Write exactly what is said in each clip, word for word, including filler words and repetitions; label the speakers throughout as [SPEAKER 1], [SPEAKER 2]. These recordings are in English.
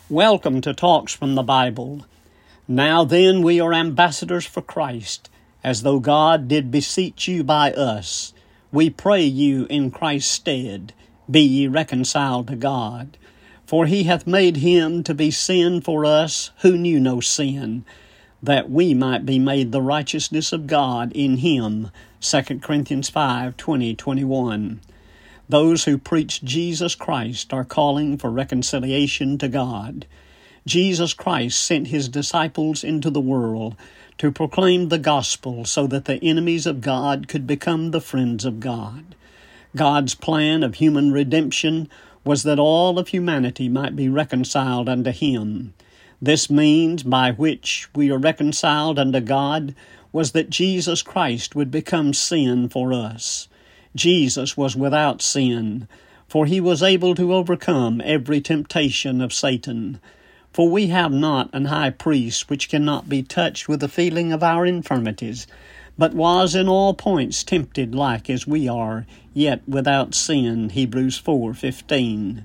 [SPEAKER 1] Welcome to Talks from the Bible. Now then, we are ambassadors for Christ, as though God did beseech you by us. We pray you in Christ's stead, be ye reconciled to God. For he hath made him to be sin for us who knew no sin, that we might be made the righteousness of God in him. Second Corinthians five, twenty, twenty-one. Those who preach Jesus Christ are calling for reconciliation to God. Jesus Christ sent his disciples into the world to proclaim the gospel so that the enemies of God could become the friends of God. God's plan of human redemption was that all of humanity might be reconciled unto him. This means by which we are reconciled unto God was that Jesus Christ would become sin for us. Jesus was without sin, for he was able to overcome every temptation of Satan. For we have not an high priest which cannot be touched with the feeling of our infirmities, but was in all points tempted like as we are, yet without sin. Hebrews four fifteen.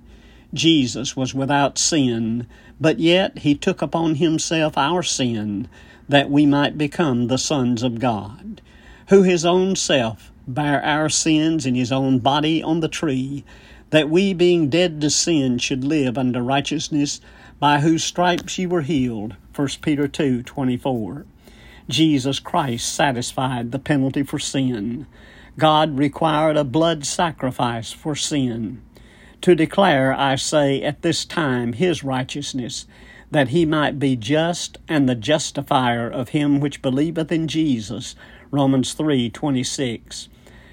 [SPEAKER 1] Jesus was without sin, but yet he took upon himself our sin, that we might become the sons of God, who his own self bare our sins in his own body on the tree, that we, being dead to sin, should live unto righteousness, by whose stripes ye were healed. First Peter two twenty-four. Jesus Christ satisfied the penalty for sin. God required a blood sacrifice for sin, to declare, I say, at this time his righteousness, that he might be just and the justifier of him which believeth in Jesus. Romans three twenty-six.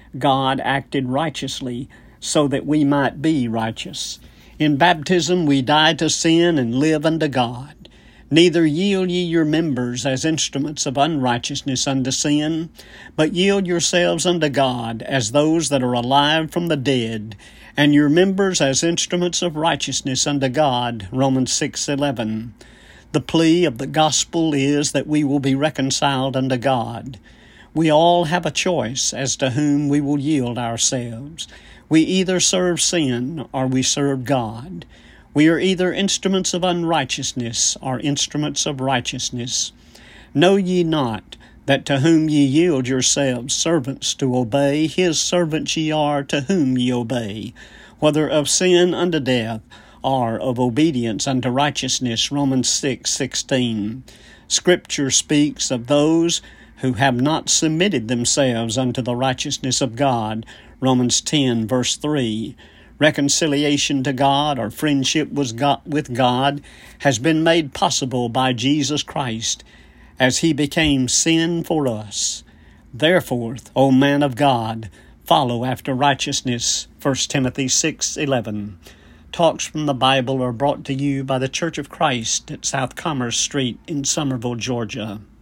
[SPEAKER 1] God acted righteously so that we might be righteous. In baptism we die to sin and live unto God. Neither yield ye your members as instruments of unrighteousness unto sin, but yield yourselves unto God as those that are alive from the dead, and your members as instruments of righteousness unto God. Romans six eleven. The plea of the gospel is that we will be reconciled unto God. We all have a choice as to whom we will yield ourselves. We either serve sin or we serve God. We are either instruments of unrighteousness or instruments of righteousness. Know ye not that to whom ye yield yourselves servants to obey, his servants ye are to whom ye obey, whether of sin unto death or of obedience unto righteousness. Romans six sixteen. Scripture speaks of those who have not submitted themselves unto the righteousness of God. Romans ten, verse three. Reconciliation to God, or friendship with God, has been made possible by Jesus Christ, as he became sin for us. Therefore, O man of God, follow after righteousness. First Timothy six eleven. Talks from the Bible are brought to you by the Church of Christ at South Commerce Street in Summerville, Georgia.